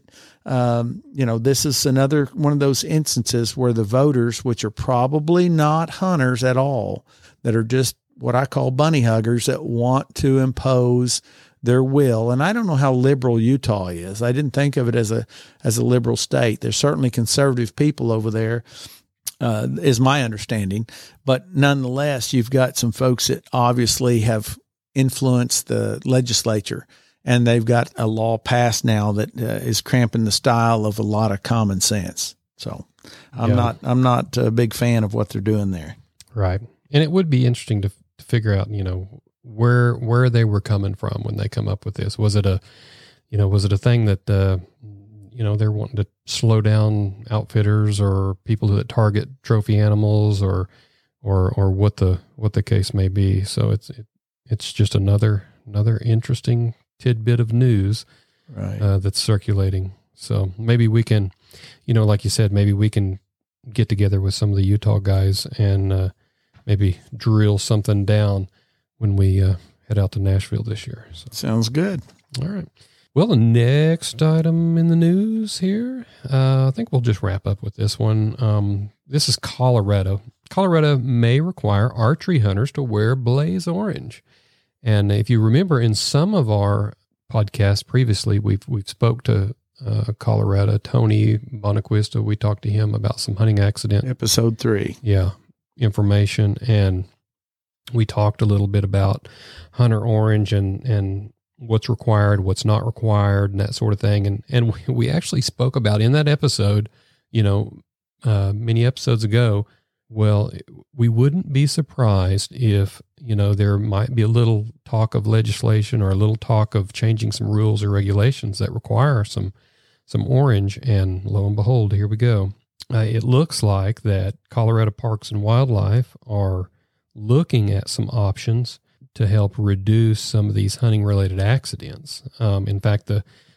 um, you know, this is another one of those instances where the voters, which are probably not hunters at all, that are just what I call bunny huggers that want to impose their will. And I don't know how liberal Utah is. I didn't think of it as a, as a liberal state. There's certainly conservative people over there. Uh, is my understanding. But nonetheless, you've got some folks that obviously have influenced the legislature, and they've got a law passed now that uh, is cramping the style of a lot of common sense. So I'm yeah. not I'm not a big fan of what they're doing there. Right. And it would be interesting to, to figure out, you know, where where they were coming from when they come up with this. Was it a, you know, was it a thing that, uh, you know, they're wanting to slow down outfitters or people that target trophy animals, or, or, or what the, what the case may be. So it's, it, it's just another, another interesting tidbit of news, right. uh, that's circulating. So maybe we can, you know, like you said, maybe we can get together with some of the Utah guys and, uh, maybe drill something down when we, uh, head out to Nashville this year. So. Sounds good. All right. Well, the next item in the news here, uh, I think we'll just wrap up with this one. Um, this is Colorado. Colorado may require archery hunters to wear blaze orange. And if you remember in some of our podcasts previously, we've, we've spoke to uh, Colorado, Tony Bonaquista. We talked to him about some hunting accident. Episode three. Yeah, information. And we talked a little bit about hunter orange and, and, what's required, what's not required, and that sort of thing. And, and we, we actually spoke about in that episode, you know, uh, many episodes ago, well, we wouldn't be surprised if, you know, there might be a little talk of legislation or a little talk of changing some rules or regulations that require some, some orange. And lo and behold, here we go. Uh, it looks like that Colorado Parks and Wildlife are looking at some options to help reduce some of these hunting related accidents. Um, in fact, the,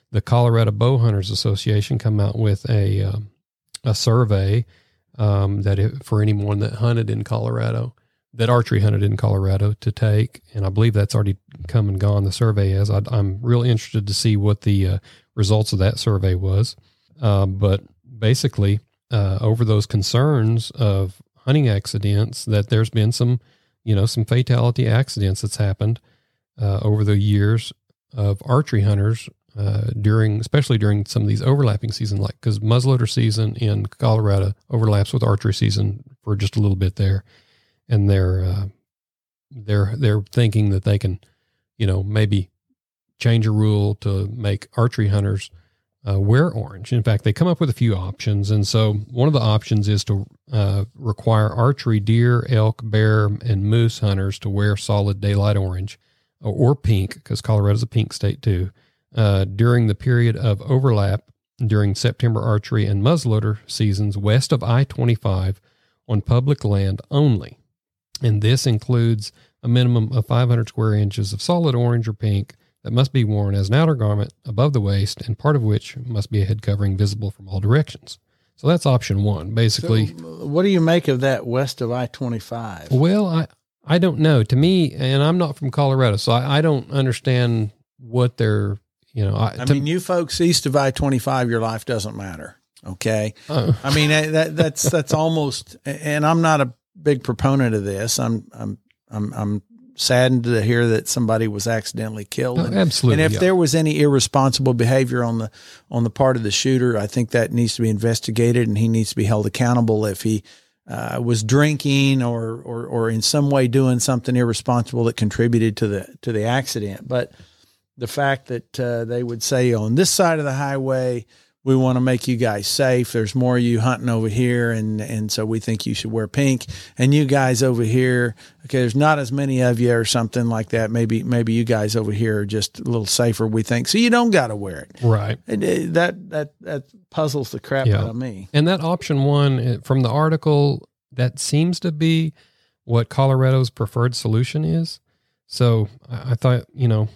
the Colorado Bow Hunters Association come out with a um, a survey um, that it, for anyone that hunted in Colorado, that archery hunted in Colorado, to take, and I believe that's already come and gone. The survey is. I, I'm really interested to see what the uh, results of that survey was. Uh, but basically, uh, over those concerns of hunting accidents, that there's been some, you know, some fatality accidents that's happened uh, over the years of archery hunters uh, during, especially during some of these overlapping seasons, like because muzzleloader season in Colorado overlaps with archery season for just a little bit there, and they're uh, they're they're thinking that they can, you know, maybe change a rule to make archery hunters uh, wear orange. In fact, they come up with a few options, and so one of the options is to uh, require archery deer, elk, bear, and moose hunters to wear solid daylight orange or, or pink, because Colorado's a pink state too, uh, during the period of overlap during September archery and muzzleloader seasons west of I twenty-five on public land only. And this includes a minimum of five hundred square inches of solid orange or pink that must be worn as an outer garment above the waist, and part of which must be a head covering visible from all directions. So that's option one, basically. So what do you make of that west of I twenty-five? Well, I, I don't know. To me, and I'm not from Colorado, so I, I don't understand what they're, you know. I, I to, mean, you folks east of I twenty-five, your life doesn't matter. Okay. Uh, I mean, that that's, that's almost, and I'm not a big proponent of this. I'm, I'm, I'm, I'm saddened to hear that somebody was accidentally killed. And, absolutely. And if yeah. there was any irresponsible behavior on the, on the part of the shooter, I think that needs to be investigated, and he needs to be held accountable if he uh, was drinking or, or, or in some way doing something irresponsible that contributed to the, to the accident. But the fact that uh, they would say on this side of the highway, we want to make you guys safe. There's more of you hunting over here, and, and so we think you should wear pink. And you guys over here, okay, there's not as many of you or something like that. Maybe maybe you guys over here are just a little safer, we think. So you don't got to wear it. Right. It, it, that that that puzzles the crap yeah. out of me. And that option one from the article, that seems to be what Colorado's preferred solution is. So I, I thought, you know,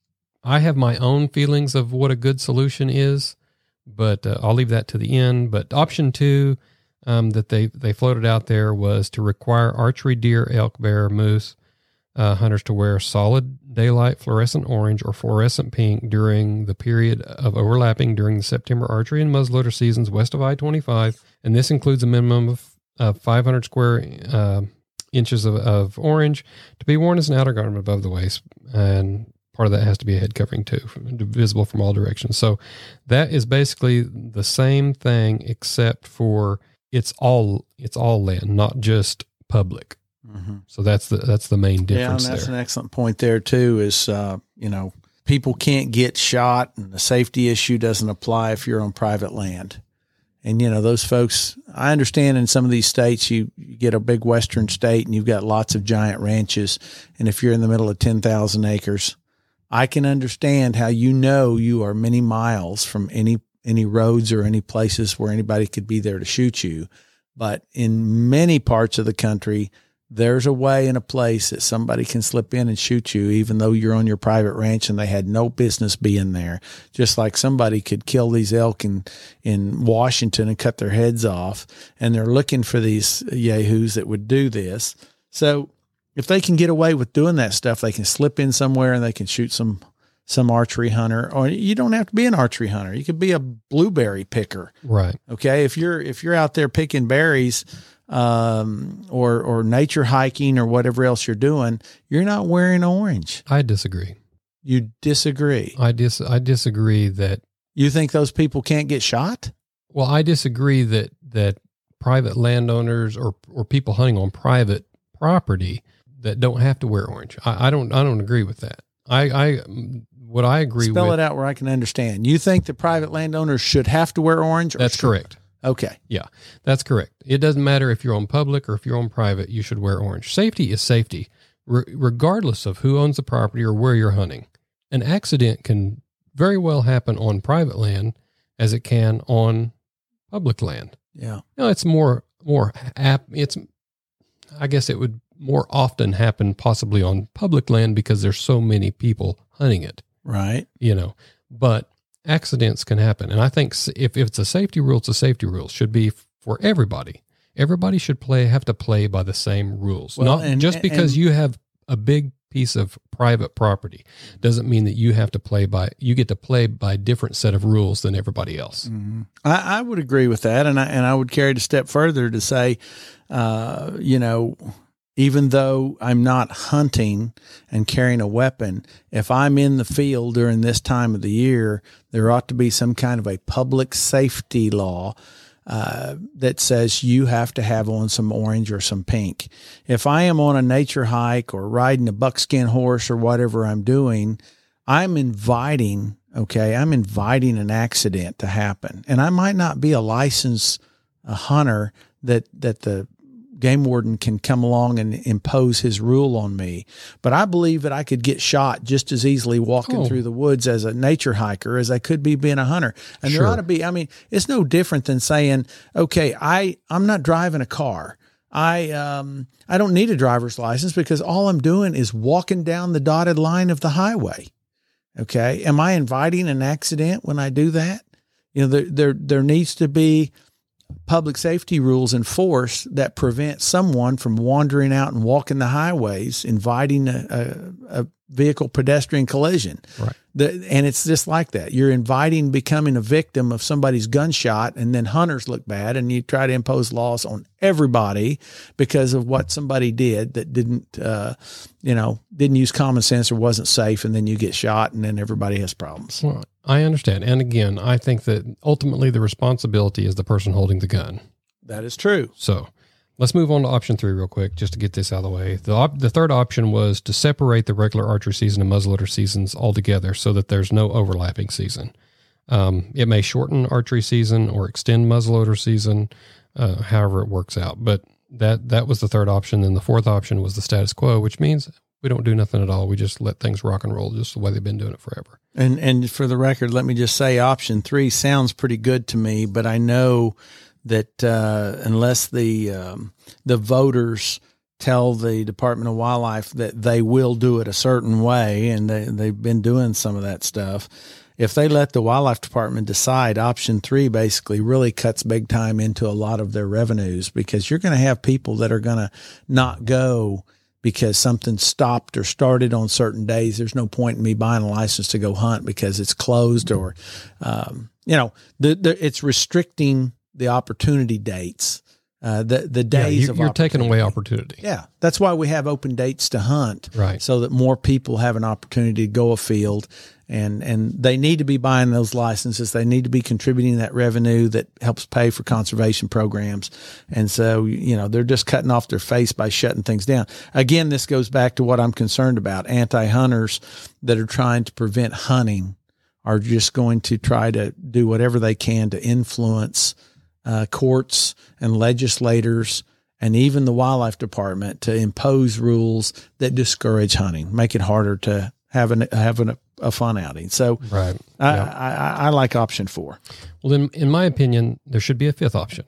I have my own feelings of what a good solution is, but uh, I'll leave that to the end. But option two um, that they, they floated out there was to require archery deer, elk, bear, moose uh, hunters to wear solid daylight fluorescent orange or fluorescent pink during the period of overlapping during the September archery and muzzleloader seasons west of I twenty-five. And this includes a minimum of uh, five hundred square uh, inches of, of orange to be worn as an outer garment above the waist. And part of that has to be a head covering too, visible from all directions. So that is basically the same thing, except for it's all it's all land, not just public. Mm-hmm. So that's the that's the main difference. Yeah, and that's there. an excellent point there too. Is uh, you know, people can't get shot, and the safety issue doesn't apply if you're on private land. And you know, those folks, I understand in some of these states, you, you get a big western state, and you've got lots of giant ranches, and if you're in the middle of ten thousand acres. I can understand how you know you are many miles from any any roads or any places where anybody could be there to shoot you. But in many parts of the country, there's a way and a place that somebody can slip in and shoot you, even though you're on your private ranch and they had no business being there. Just like somebody could kill these elk in, in Washington and cut their heads off, and they're looking for these yahoos that would do this. So if they can get away with doing that stuff, they can slip in somewhere and they can shoot some some archery hunter. Or you don't have to be an archery hunter. You could be a blueberry picker. Right. Okay. If you're if you're out there picking berries, um, or or nature hiking or whatever else you're doing, you're not wearing orange. I disagree. You disagree. I dis I disagree that you think those people can't get shot? Well, I disagree that that private landowners or or people hunting on private property that don't have to wear orange. I, I don't. I don't agree with that. I. I what I agree. Spell with, it out where I can understand. You think the private landowners should have to wear orange? Or that's should, correct. Okay. Yeah, that's correct. It doesn't matter if you're on public or if you're on private. You should wear orange. Safety is safety, re- regardless of who owns the property or where you're hunting. An accident can very well happen on private land as it can on public land. Yeah. No, it's more more app. It's. I guess it would more often happen possibly on public land because there's so many people hunting it. Right. You know, but accidents can happen. And I think if, if it's a safety rule, it's a safety rule. It should be for everybody. Everybody should play, have to play by the same rules. Well, Not and, just because and, you have a big piece of private property doesn't mean that you have to play by, you get to play by a different set of rules than everybody else. Mm-hmm. I, I would agree with that. And I, and I would carry it a step further to say, uh, you know, even though I'm not hunting and carrying a weapon, if I'm in the field during this time of the year, there ought to be some kind of a public safety law uh, that says you have to have on some orange or some pink. If I am on a nature hike or riding a buckskin horse or whatever I'm doing, I'm inviting, okay, I'm inviting an accident to happen. And I might not be a licensed a hunter that, that the game warden can come along and impose his rule on me. But I believe that I could get shot just as easily walking oh. through the woods as a nature hiker as I could be being a hunter. And Sure. there ought to be, I mean, it's no different than saying, okay, I, I'm not driving a car. I, um, I don't need a driver's license because all I'm doing is walking down the dotted line of the highway. Okay. Am I inviting an accident when I do that? You know, there, there, there needs to be public safety rules enforced that prevent someone from wandering out and walking the highways, inviting a, a, a vehicle pedestrian collision. Right. The, and it's just like that. You're inviting becoming a victim of somebody's gunshot, and then hunters look bad, and you try to impose laws on everybody because of what somebody did that didn't, uh, you know, didn't use common sense or wasn't safe, and then you get shot, and then everybody has problems. Well, I understand. And again, I think that ultimately the responsibility is the person holding the gun. That is true. So let's move on to option three real quick, just to get this out of the way. The, op- the third option was to separate the regular archery season and muzzleloader seasons altogether so that there's no overlapping season. Um, it may shorten archery season or extend muzzleloader season, uh, however it works out. But that, that was the third option. And the fourth option was the status quo, which means we don't do nothing at all. We just let things rock and roll just the way they've been doing it forever. And and for the record, let me just say option three sounds pretty good to me, but I know that uh, unless the um, the voters tell the Department of Wildlife that they will do it a certain way, and they, they've been doing some of that stuff, if they let the Wildlife Department decide, option three basically really cuts big time into a lot of their revenues, because you're going to have people that are going to not go because something stopped or started on certain days. There's no point in me buying a license to go hunt because it's closed, or, um, you know, the, the, it's restricting the opportunity dates, uh, the, the days yeah, you, of you're taking away opportunity. Yeah. That's why we have open dates to hunt, right? So that more people have an opportunity to go afield, and, and they need to be buying those licenses. They need to be contributing that revenue that helps pay for conservation programs. And so, you know, they're just cutting off their face by shutting things down. Again, this goes back to what I'm concerned about. Anti-hunters that are trying to prevent hunting are just going to try to do whatever they can to influence uh, courts and legislators and even the Wildlife Department to impose rules that discourage hunting, make it harder to have an, have an, a fun outing. So right. I, yeah. I, I, I like option four. Well, then, in my opinion, there should be a fifth option.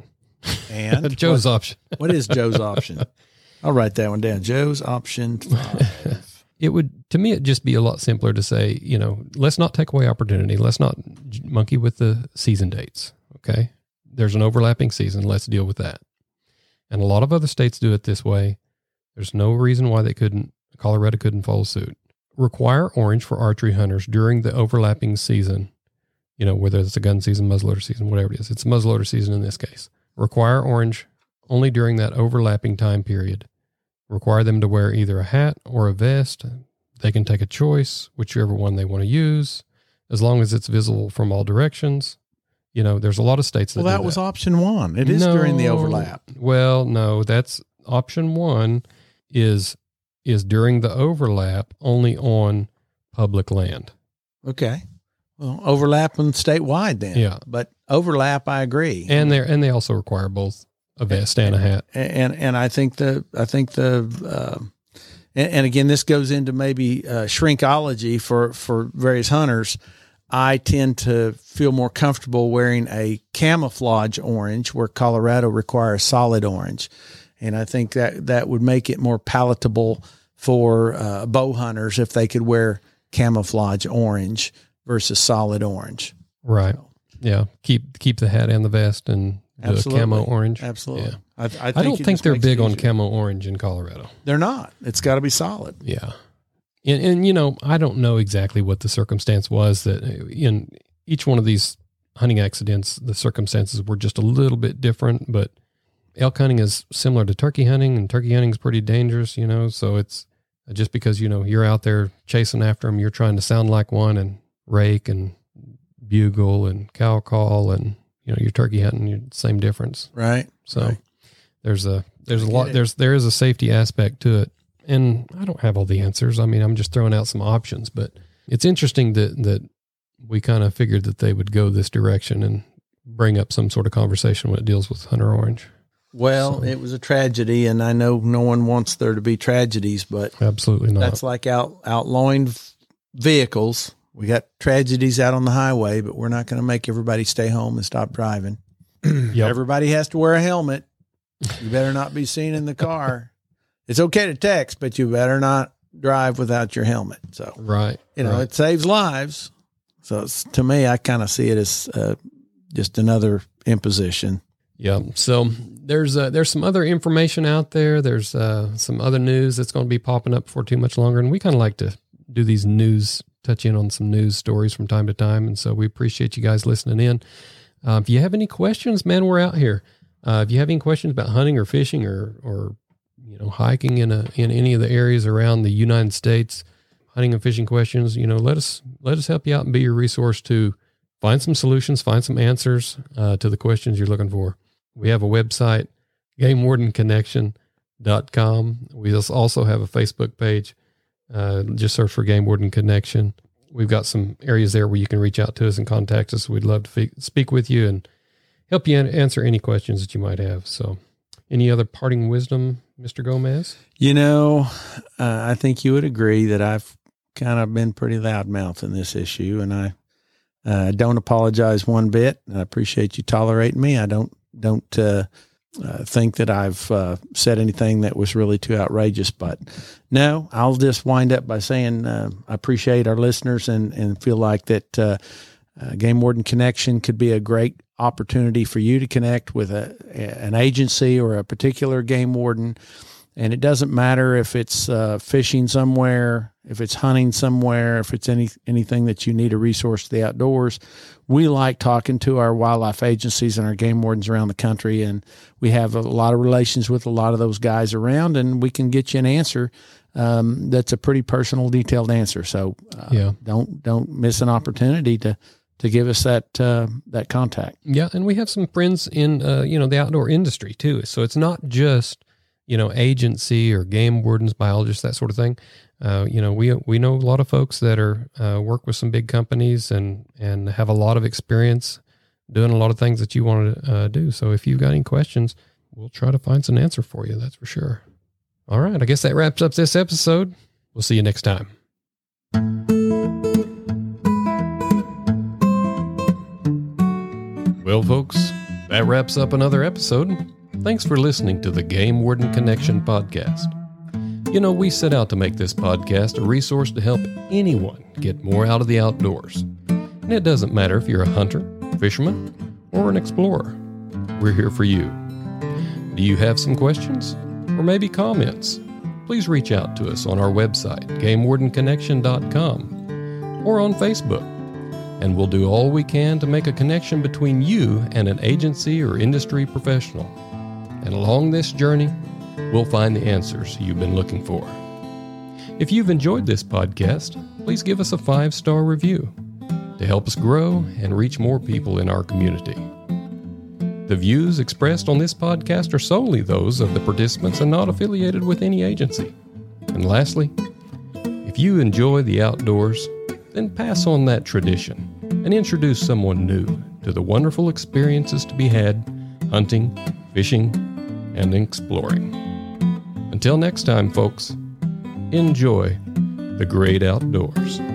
And Joe's what, option. What is Joe's option? I'll write that one down. Joe's option five. It would, to me, it'd just be a lot simpler to say, you know, let's not take away opportunity. Let's not monkey with the season dates. Okay. There's an overlapping season. Let's deal with that. And a lot of other states do it this way. There's no reason why they couldn't, Colorado couldn't follow suit. Require orange for archery hunters during the overlapping season, you know, whether it's a gun season, muzzleloader season, whatever it is. It's muzzleloader season in this case. Require orange only during that overlapping time period. Require them to wear either a hat or a vest. They can take a choice, whichever one they want to use, as long as it's visible from all directions. You know, there's a lot of states that Well, that, do that was option one. It is no, during the overlap. Well, no, that's option one is is during the overlap only on public land. Okay. Well, overlap on statewide then. Yeah. But overlap, I agree. And they and they also require both a vest and a hat. And and I think the I think the uh, and, and again, this goes into maybe uh, shrinkology for for various hunters. I tend to feel more comfortable wearing a camouflage orange, where Colorado requires solid orange. And I think that that would make it more palatable for uh, bow hunters if they could wear camouflage orange versus solid orange. Right. So. Yeah. Keep keep the hat and the vest and the Absolutely. camo orange. Absolutely. Yeah. I, I, think I don't it think just they're makes it big on easier. camo orange in Colorado. They're not. It's got to be solid. Yeah. And, and, you know, I don't know exactly what the circumstance was that in each one of these hunting accidents, the circumstances were just a little bit different, but elk hunting is similar to turkey hunting, and turkey hunting is pretty dangerous, you know, so it's just because, you know, you're out there chasing after them, you're trying to sound like one and rake and bugle and cow call, and, you know, you're turkey hunting, you're the same difference. Right. So right. there's a, there's I a get lot, it. there's, there is a safety aspect to it. And I don't have all the answers. I mean, I'm just throwing out some options, but it's interesting that, that we kind of figured that they would go this direction and bring up some sort of conversation when it deals with hunter orange. Well, So- it was a tragedy, and I know no one wants there to be tragedies, but Absolutely not. that's like out outlawing vehicles. We got tragedies out on the highway, but we're not going to make everybody stay home and stop driving. Yep. Everybody has to wear a helmet. You better not be seen in the car. It's okay to text, but you better not drive without your helmet. So, Right. you know, right. it saves lives. So it's, to me, I kind of see it as uh, just another imposition. Yeah. So there's uh, there's some other information out there. There's uh, some other news that's going to be popping up before too much longer. And we kind of like to do these news, touch in on some news stories from time to time. And so we appreciate you guys listening in. Uh, if you have any questions, man, we're out here. Uh, if you have any questions about hunting or fishing or, or you know, hiking in a, in any of the areas around the United States, hunting and fishing questions, you know, let us, let us help you out and be your resource to find some solutions, find some answers uh, to the questions you're looking for. We have a website, game warden connection dot com. We also have a Facebook page. Uh, just search for Game Warden Connection. We've got some areas there where you can reach out to us and contact us. We'd love to fe- speak with you and help you an- answer any questions that you might have. So any other parting wisdom, Mister Gomez? You know, uh, I think you would agree that I've kind of been pretty loudmouth in this issue, and I uh, don't apologize one bit. I appreciate you tolerating me. I don't don't uh, uh, think that I've uh, said anything that was really too outrageous, but no, I'll just wind up by saying uh, I appreciate our listeners and, and feel like that uh, uh, Game Warden Connection could be a great opportunity for you to connect with a, an agency or a particular game warden. And it doesn't matter if it's uh, fishing somewhere, if it's hunting somewhere, if it's any anything that you need a resource to the outdoors. We like talking to our wildlife agencies and our game wardens around the country, and we have a lot of relations with a lot of those guys around, and we can get you an answer um, that's a pretty personal, detailed answer. So uh, Yeah. don't don't miss an opportunity to to give us that uh, that contact. Yeah, and we have some friends in uh, you know, the outdoor industry too. So it's not just, you know, agency or game wardens, biologists, that sort of thing. Uh, you know, we we know a lot of folks that are uh, work with some big companies and and have a lot of experience doing a lot of things that you want to uh, do. So if you've got any questions, we'll try to find some answer for you. That's for sure. All right, I guess that wraps up this episode. We'll see you next time. Well, folks, that wraps up another episode. Thanks for listening to the Game Warden Connection podcast. You know, we set out to make this podcast a resource to help anyone get more out of the outdoors. And it doesn't matter if you're a hunter, fisherman, or an explorer. We're here for you. Do you have some questions? Or maybe comments? Please reach out to us on our website, game warden connection dot com, or on Facebook. And we'll do all we can to make a connection between you and an agency or industry professional. And along this journey, we'll find the answers you've been looking for. If you've enjoyed this podcast, please give us a five-star review to help us grow and reach more people in our community. The views expressed on this podcast are solely those of the participants and not affiliated with any agency. And lastly, if you enjoy the outdoors, then pass on that tradition and introduce someone new to the wonderful experiences to be had hunting, fishing, and exploring. Until next time, folks, enjoy the great outdoors.